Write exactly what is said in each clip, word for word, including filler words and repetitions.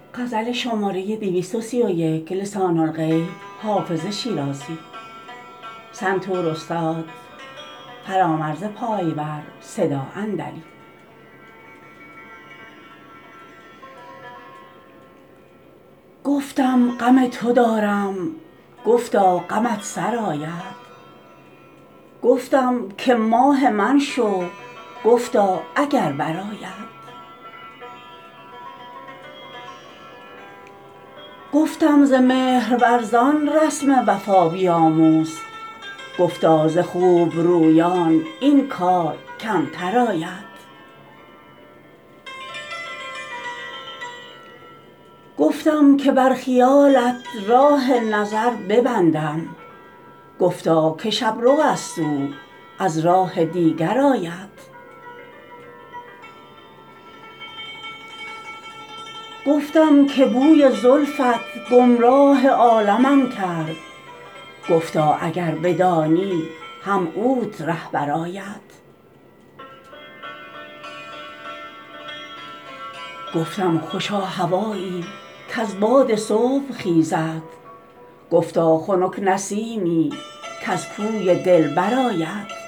غزل شماره دویست و سی و یک لسان الغیب حافظ شیرازی. سنتور استاد فرامرز پایور. صدا اندری. گفتم غم تو دارم، گفتا غمت سرآید. گفتم که ماه من شو، گفتا اگر برآید. گفتم ز مهرورزان رسم وفا بیاموز. گفتا ز خوبرویان این کار کمتر آید. گفتم که بر خیالت راه نظر ببندم. گفتا که شبروست او، از راه دیگر آید. گفتم که بوی زلفت گمراه عالمم کرد. گفتا اگر بدانی هم اوت رهبر آید. گفتم خوشا هوایی کز باد صبح خیزد. گفتا خنک نسیمی کز کوی دلبر آید.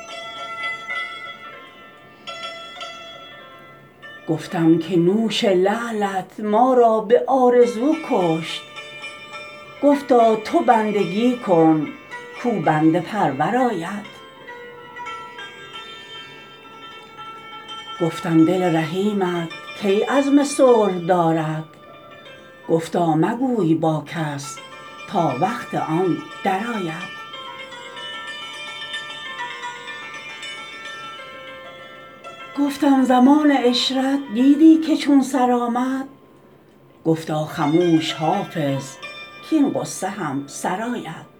گفتم که نوش لعلت ما را به آرزو کشت. گفتا تو بندگی کن کاو بنده پرور آید. گفتم دل رحیمت کی عزم صلح دارد. گفتا مگوی با کس تا وقت آن درآید. گفتم زمان عشرت دیدی که چون سرآمد. گفتا خموش حافظ کاین غصه هم سرآید.